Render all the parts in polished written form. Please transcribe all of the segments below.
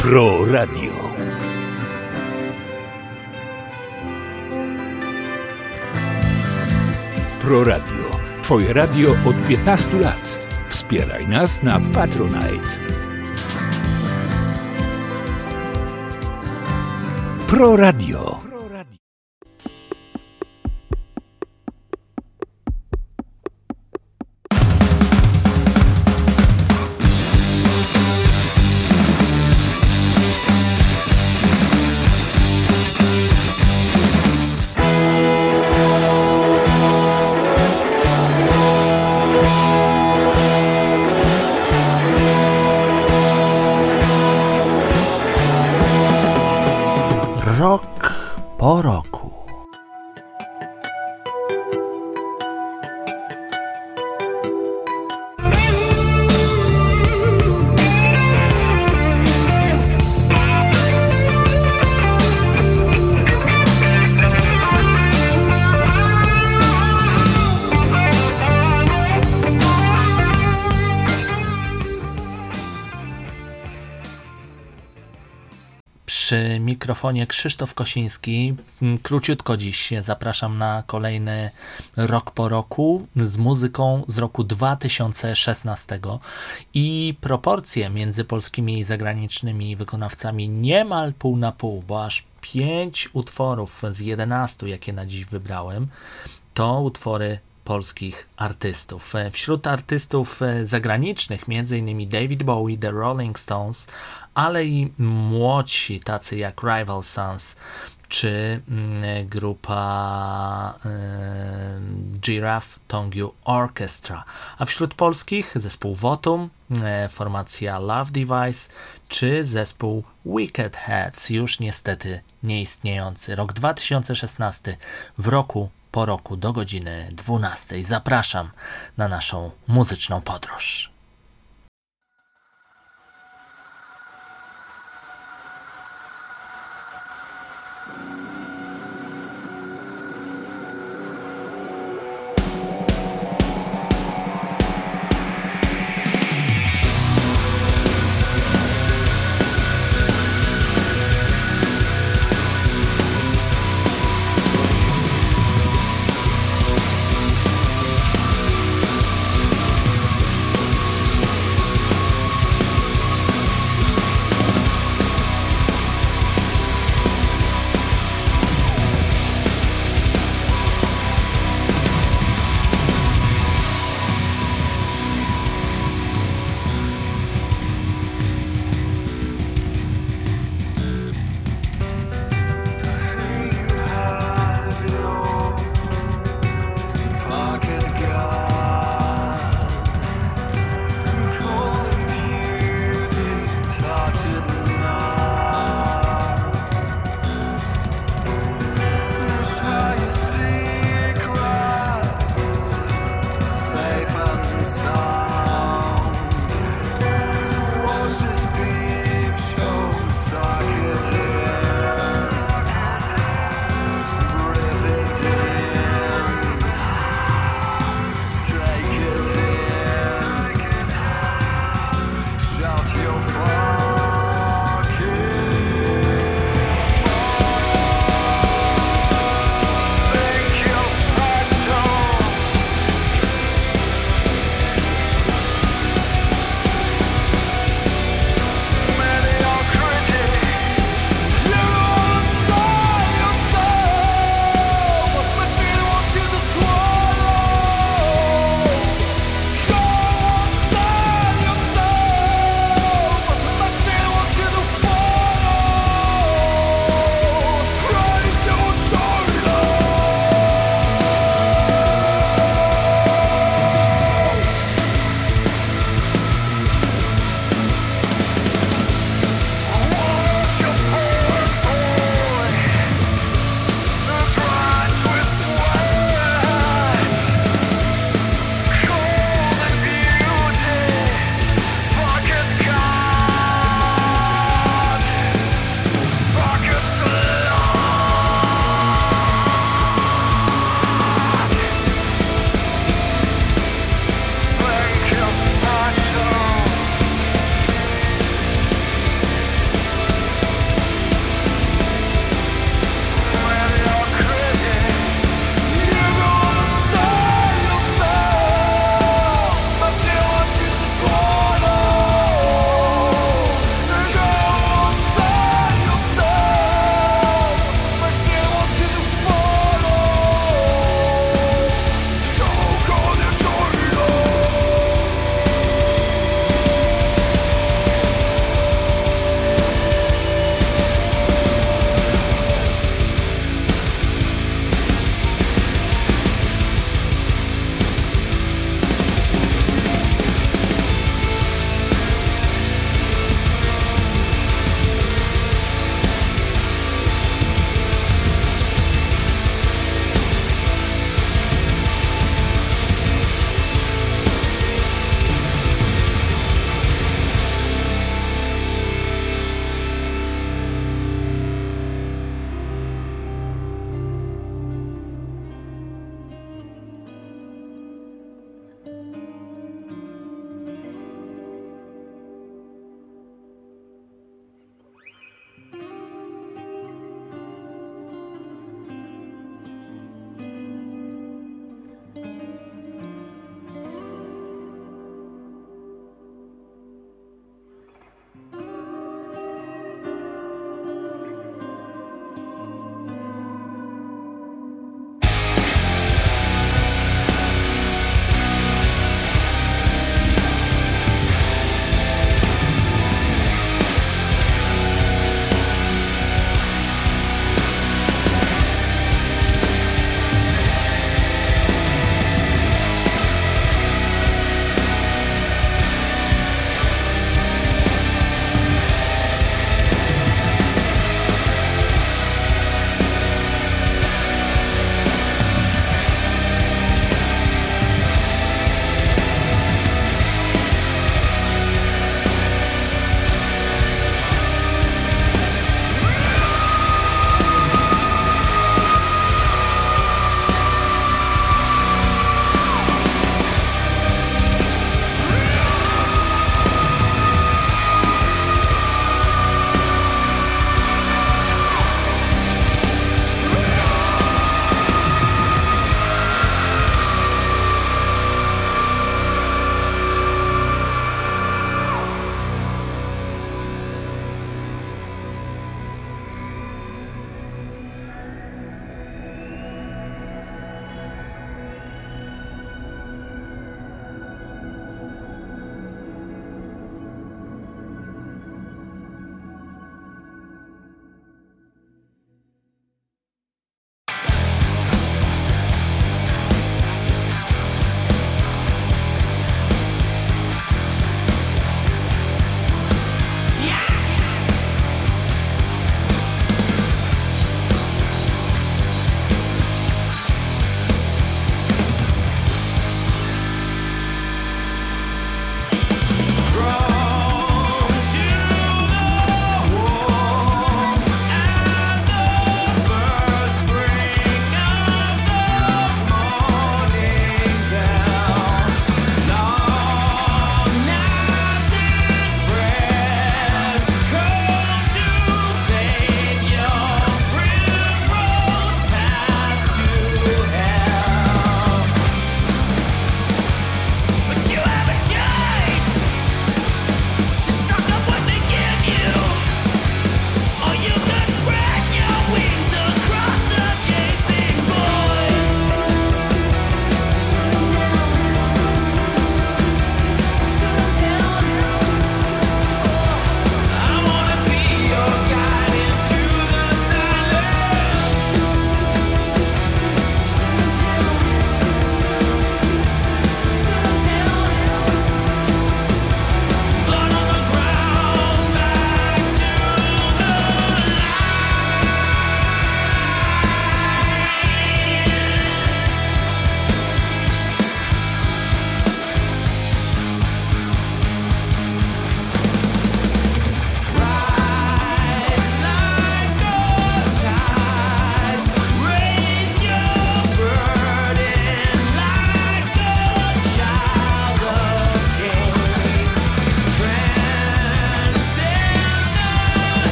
Pro Radio. Pro Radio. Twoje radio od 15 lat. Wspieraj nas na Patronite. Pro Radio. Rok po roku. Przy mikrofonie Krzysztof Kosiński. Króciutko dziś zapraszam na kolejny Rok po roku z muzyką z roku 2016 i proporcje między polskimi i zagranicznymi wykonawcami niemal pół na pół, bo aż 5 utworów z 11, jakie na dziś wybrałem, to utwory polskich artystów. Wśród artystów zagranicznych m.in. David Bowie, The Rolling Stones, ale i młodsi, tacy jak Rival Sons, czy grupa Giraffe Tongue Orchestra. A wśród polskich zespół Votum, formacja Love Device, czy zespół Wicked Heads, już niestety nieistniejący. Rok 2016 w roku po roku do godziny 12. Zapraszam na naszą muzyczną podróż.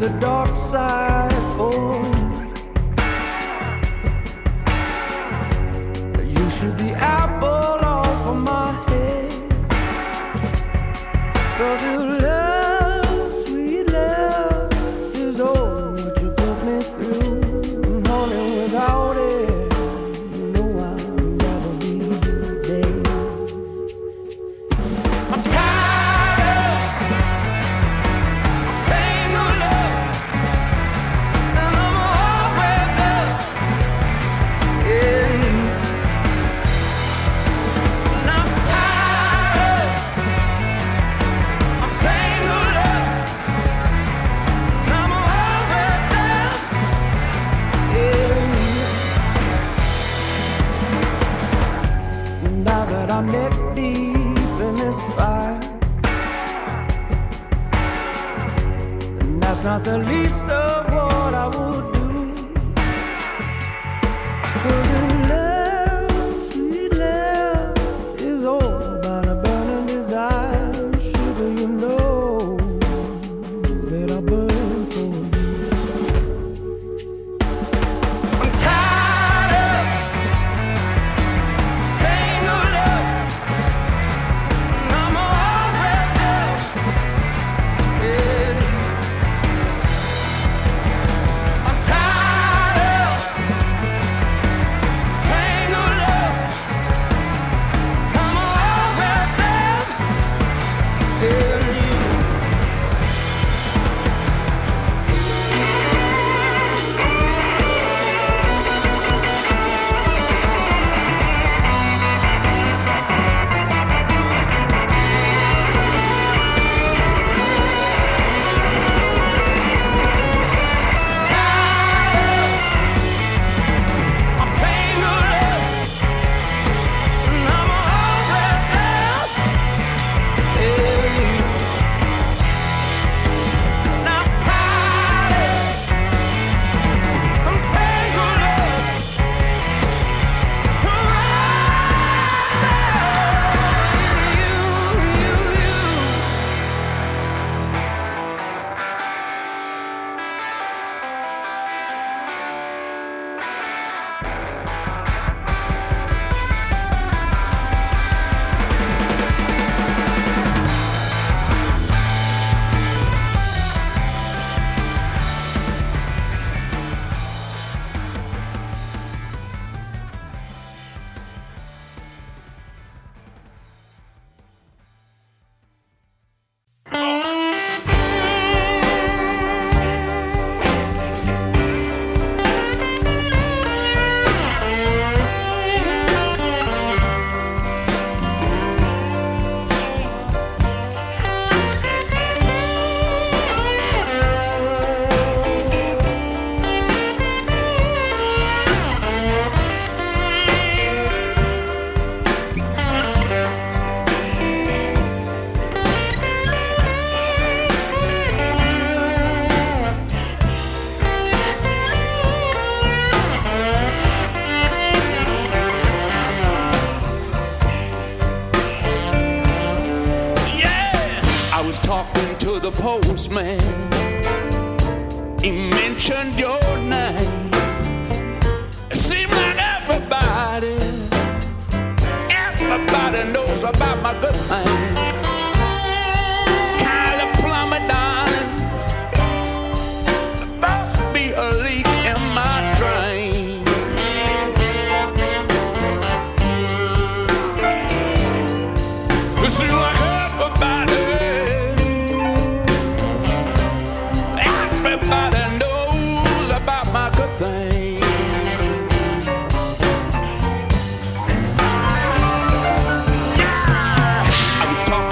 the dark side for. You shoot the apple off of my head, 'cause your love, sweet love, is all what you put me through. And honey, without it, you know I'd rather be dead. I'm tired of tangled up, and I'm all wrapped up in you. And I'm tired of tangled up, and I'm all wrapped up in you. Now that I'm neck deep in this fire, and that's not the least of what I would do. 'Cause your love, sweet love, is all about a burning desire. Sugar, you know that I burn for you. I'm tired of tangled up, and I'm all wrapped up in. I'm tired of tangled up, I'm all wrapped up in you. I'm tangled up, and I'm all wrapped up in you. And I'm tired, I'm tangled up, I'm wrapped up in you. I was talking to the postman. He mentioned your name. It seemed like everybody knows about my good thing. Kylie Plummer, darling, there must be a leak in my drain. It seems like everybody knows about my good thing. Yeah, I was talking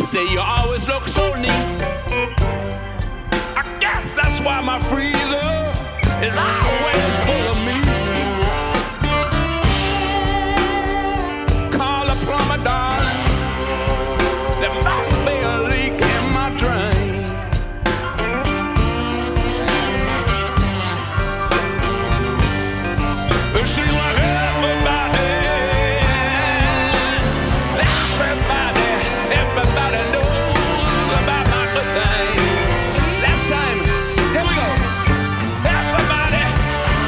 say you always look so neat. I guess that's why my freezer is always full of meat. Call a plumber, darling. There must be a leak in my drain. It seems like everybody knows about my good thing. Last time, here we go. Everybody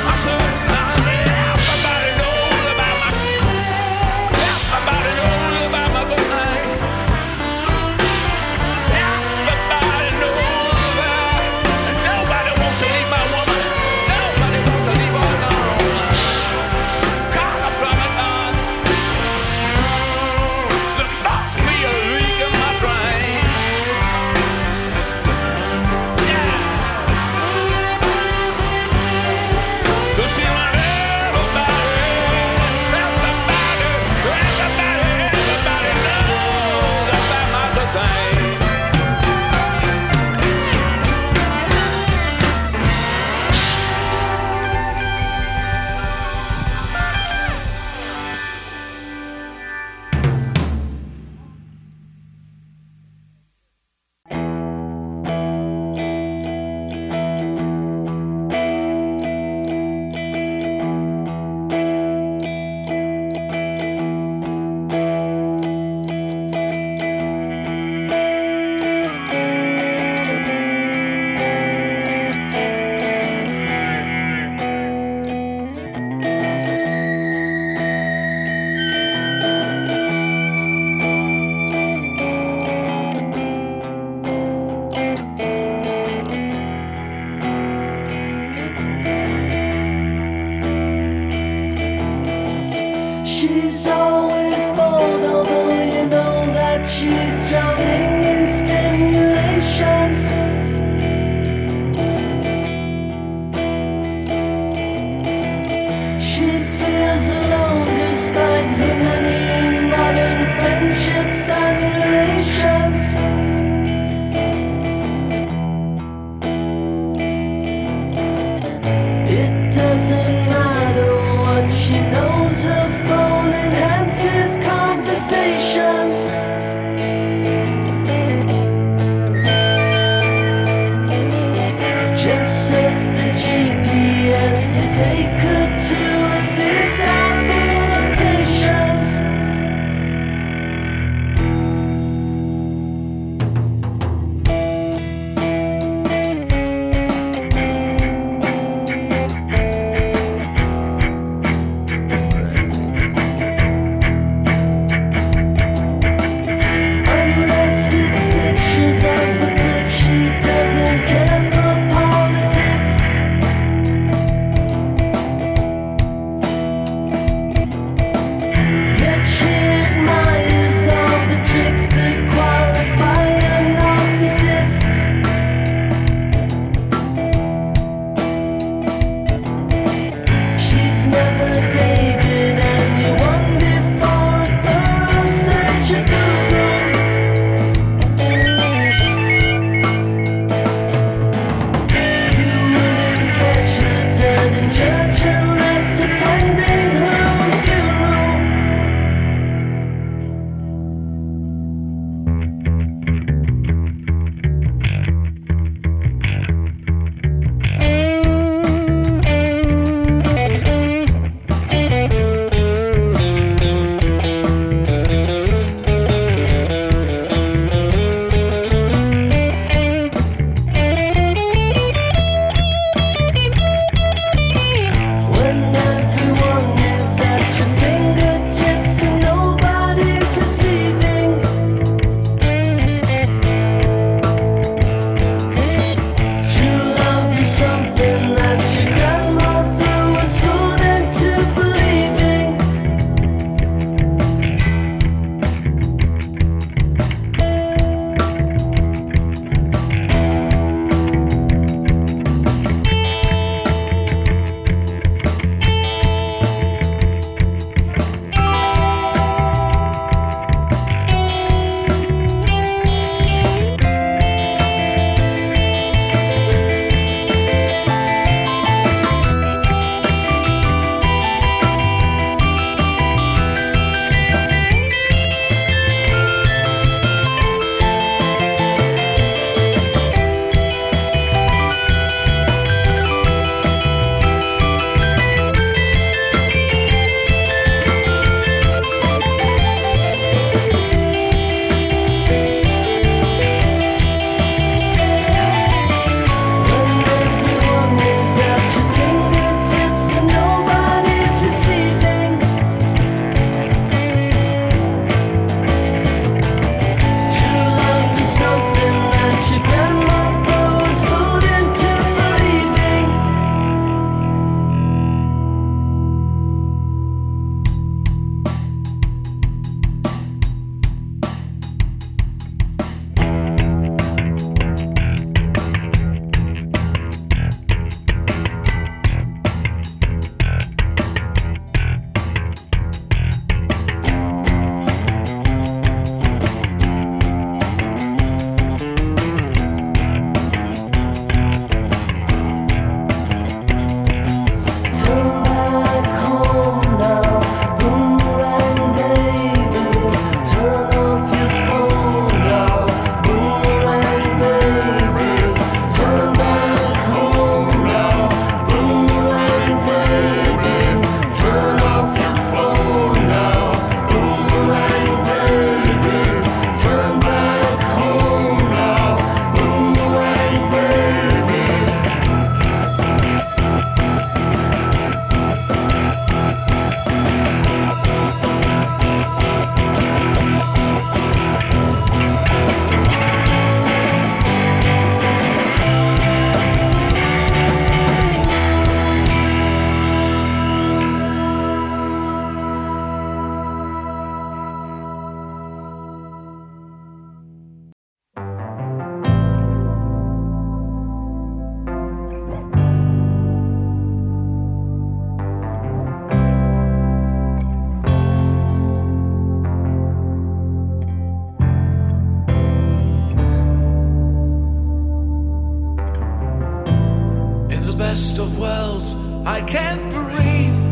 best of worlds, I can't breathe.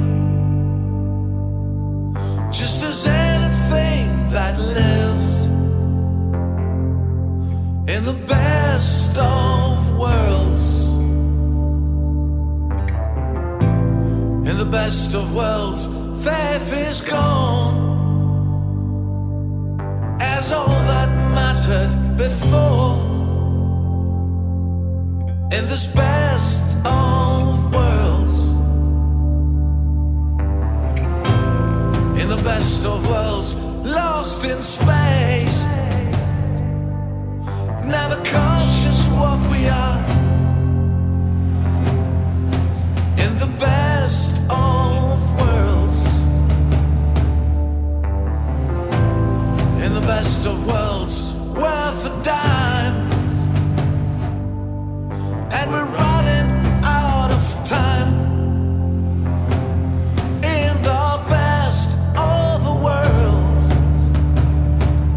Just as anything that lives. In the best of worlds. In the best of worlds, faith is gone. As all that mattered before. In this best of worlds. In the best of worlds, lost in space. Never conscious what we are. In the best of worlds. In the best of worlds, worth a dime. And we're running out of time. In the best of the worlds.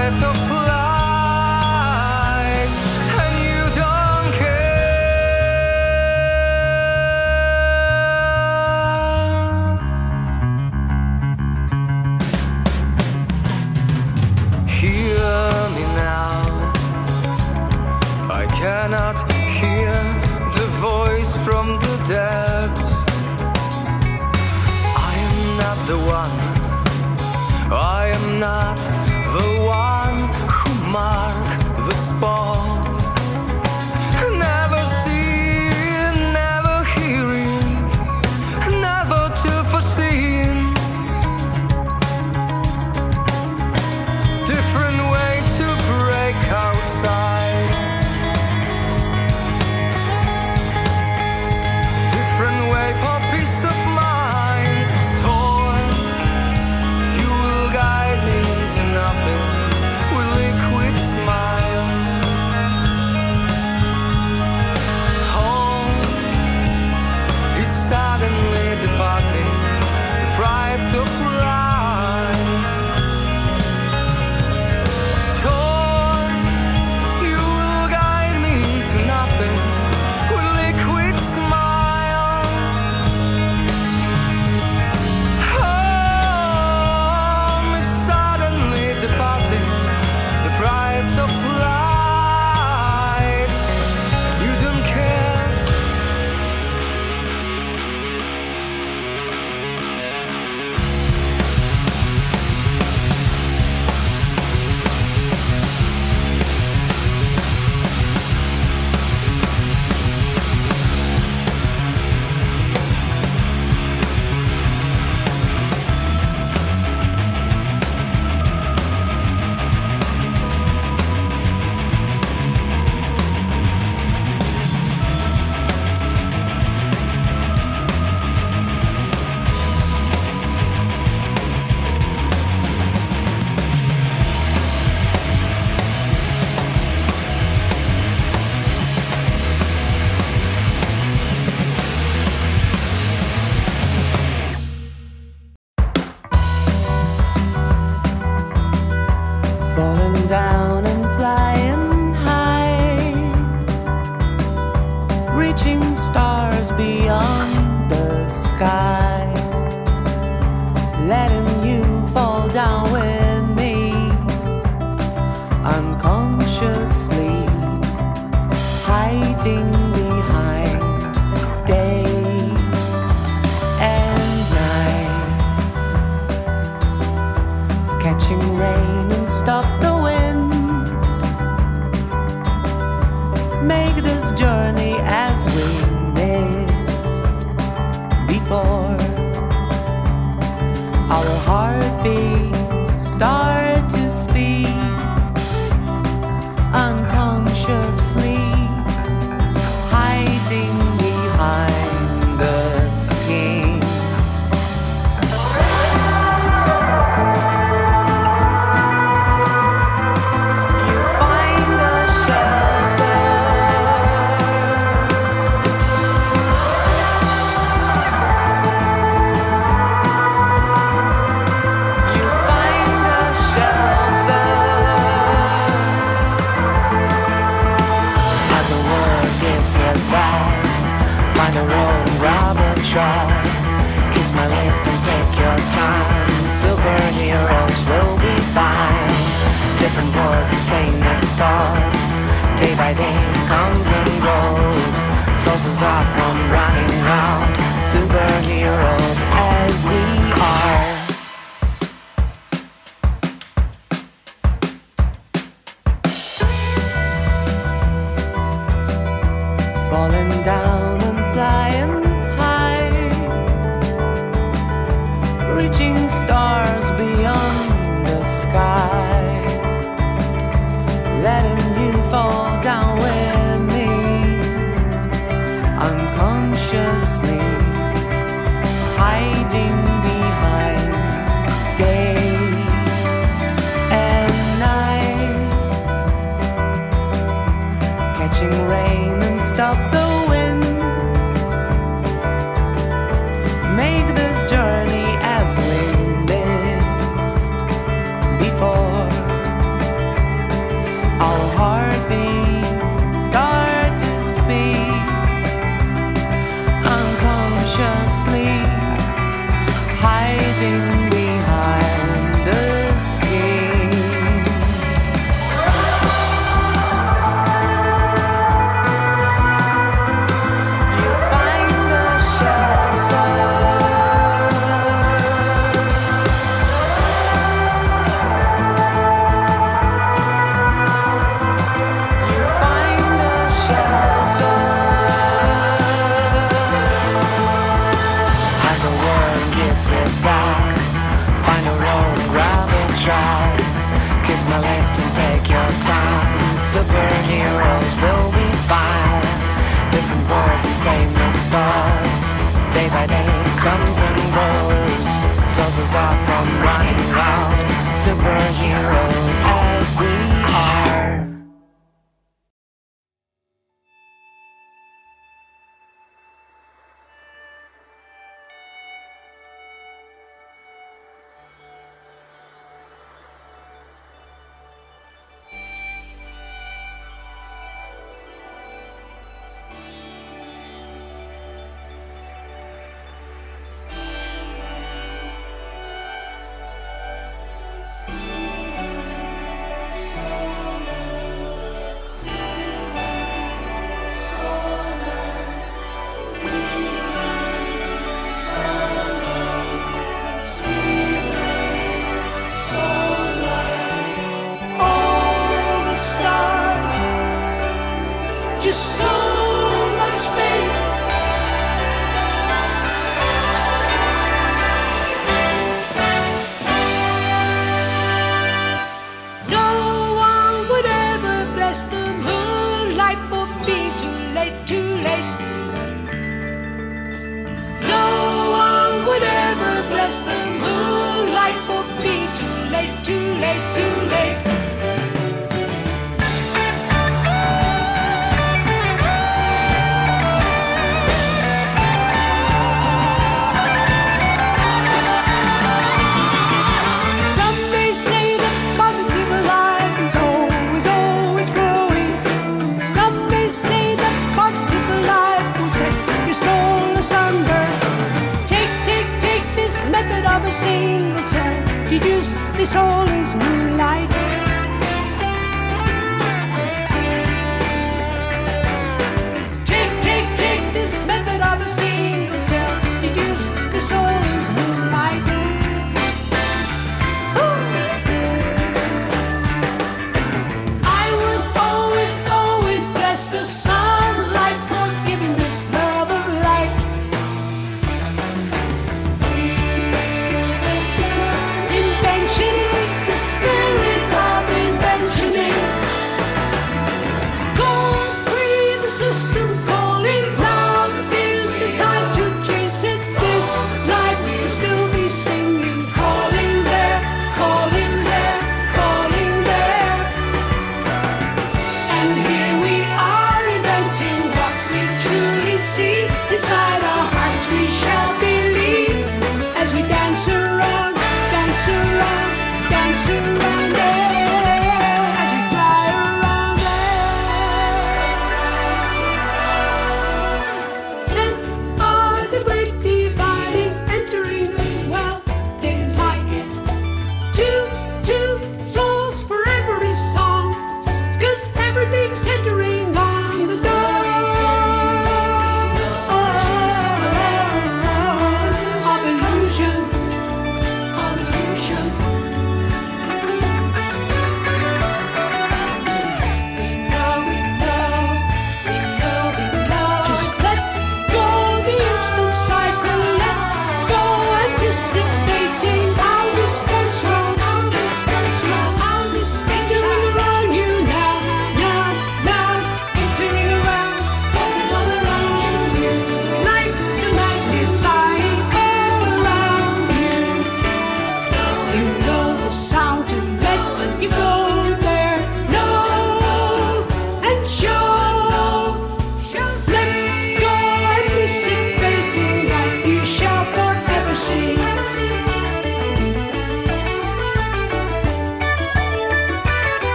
deprived of light, and you don't care. Hear me now. I cannot hear the voice from the depths. I am not the one. I am not the one who mark the spots. Never seeing, never hearing, never to foreseen. Different way to break outside. Different way for peace of mind. Torn, you will guide me to nothing with liquid smiles. Home is suddenly departing, deprived of light. Torn, you will guide me to nothing with liquid smile. Home is suddenly departing, deprived of light. You don't care. Falling down and flying high, reaching stars beyond the sky, letting you fall down with me, unconsciously hiding behind day and night, catching rain and stop the wind, make this journey as we missed before. Our heartbeats start to speed unconsciously, hiding behind the skin. You find a shelter. You find a shelter. As the world gives it back, find a road, grab a track, kiss my lips and take your time. Superheroes will be fine. Different worlds, the same as stars. Day by day comes and goes. Sources are from running out. Superheroes as we are. Falling down and flying high, reaching stars beyond the sky, letting you fall down with me, unconsciously hiding behind day and night, catching rain and stop the wind, make this journey as we missed before. same as stars. Day by day comes and goes, slows us off from running out. Superheroes as we are. Just so much space. No one would ever bless the moonlight for being too late, too late. No one would ever bless the moonlight for being too late, too late, too late. Of a single cell, deduce this all is moonlight. Take this method of a single cell, deduce this all is moonlight. I would always bless the sunlight for giving this love of light. The spirit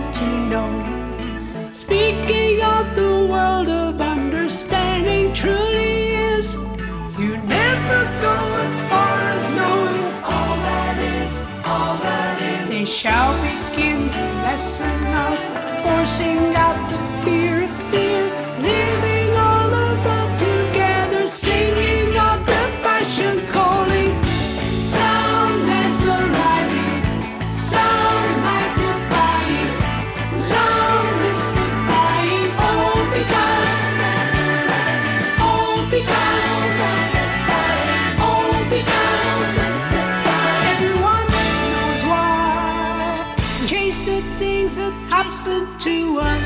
to know. Speaking of the world of understanding truly is, you never go as far as knowing all that is, all that is. They shall begin the lesson of forcing out the fear of fear, living all above together, singing of the passion calling. Sound mesmerizing, sound magnifying, sound mystifying, all because, all because, all because everyone knows why. Chase the things that happen to us.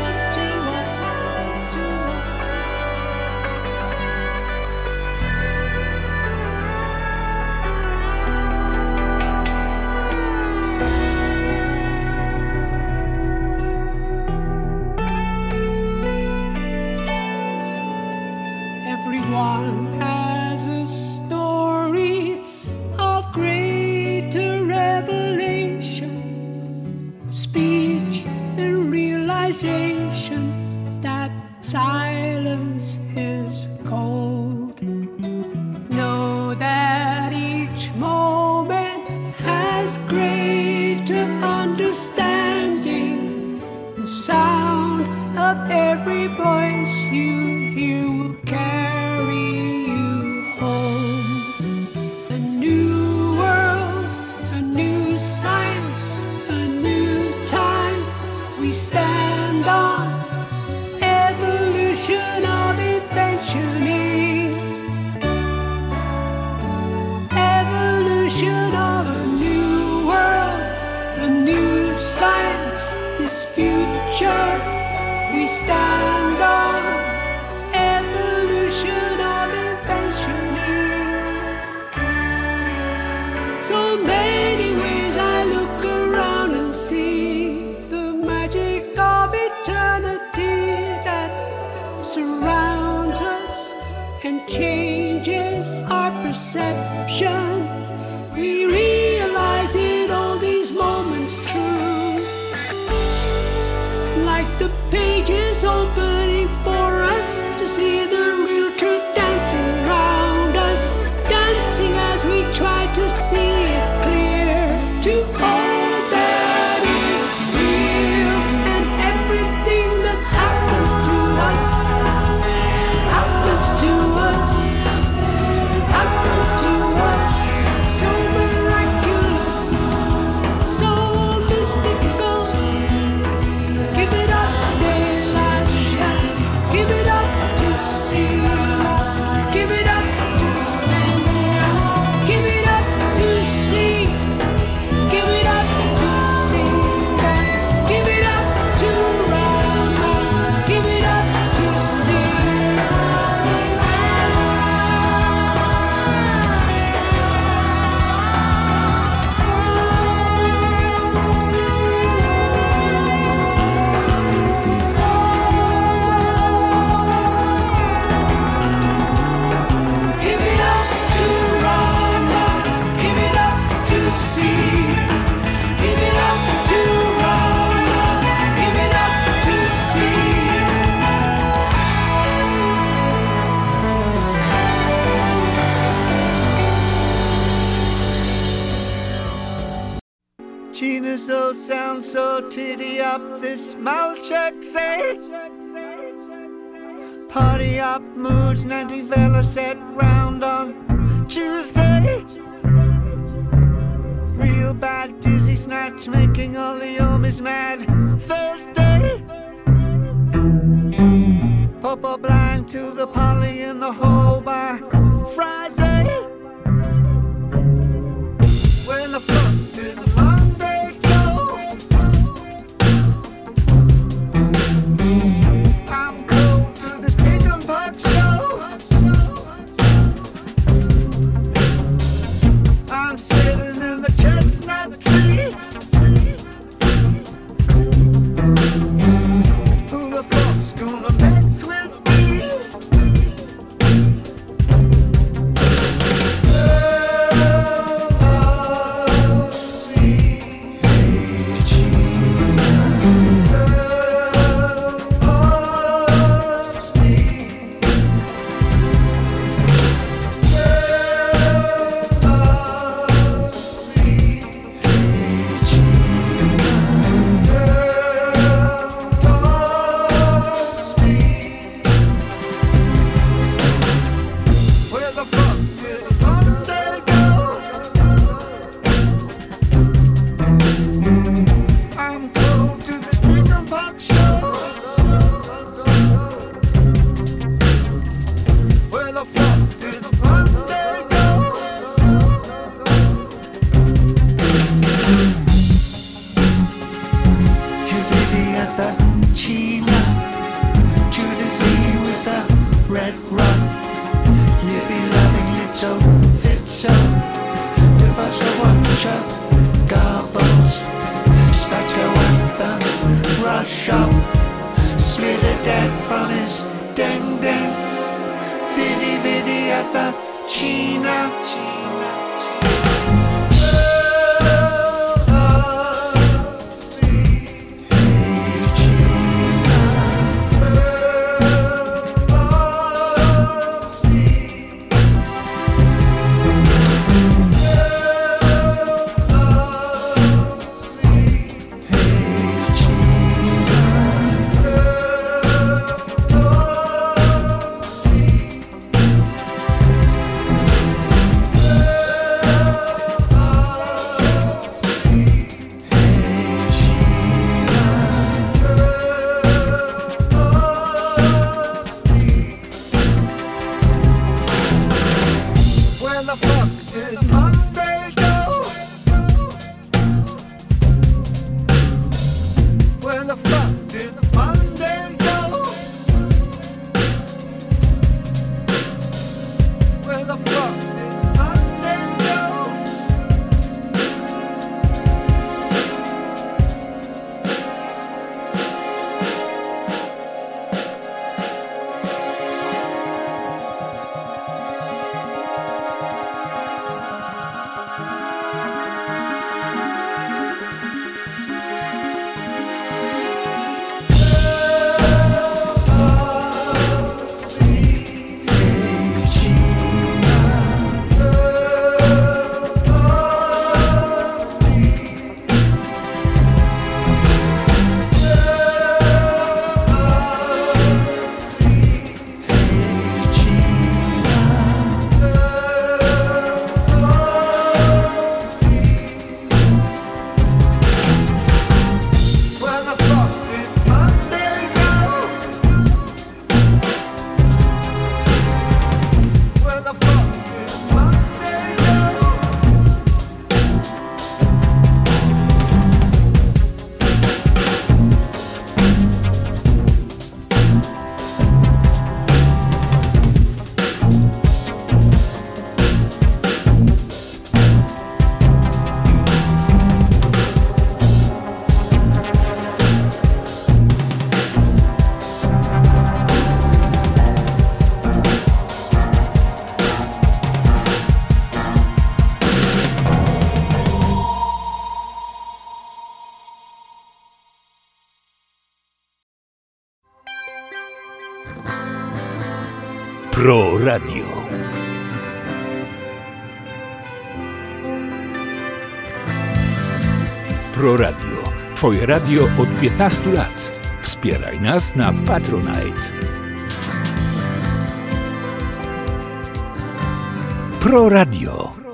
Everyone has a story of greater revelation, speech and realization that silence is cold. Know that each moment has greater understanding. The sound of every voice you hear will carry you home. A new world, a new science, a new time. We stand on evolution of inventioning. Evolution of a new world, a new science. This future we stand on. Evolution of inventioning. So many ways I look around and see the magic of eternity that surrounds us and changes our perception. We realize in all these moments true, like the pages opening for us to see the real truth dancing round us, dancing as we try to see it clear to all that is real. And everything that happens to us, happens to us, happens to us, so miraculous, so mystical. Give it up, daylight shine. Give it up to see love. Give it up to sing. Give it up to see. Give it up to sing. Give it up to run. Give it up to see. Give it up to run, give it up to see. Give it up to run, give it up to see. Gina's old sound so titty up, this mouth check say. Party up moods, 90 fella set round on Tuesday. Real bad dizzy snatch, making all the homies mad. Thursday. Popo blind to the poly in the whole bar. Friday. When the fuck did the Monday go? I'm cold to this pig and puck show. I'm sitting in the chestnut tree. Who the fuck's gonna mess with me? shop. Split a dad from his dang dang. Fiddy viddy at the China. Pro Radio. Pro Radio. Twoje radio od 15 lat. Wspieraj nas na Patronite. Pro Radio.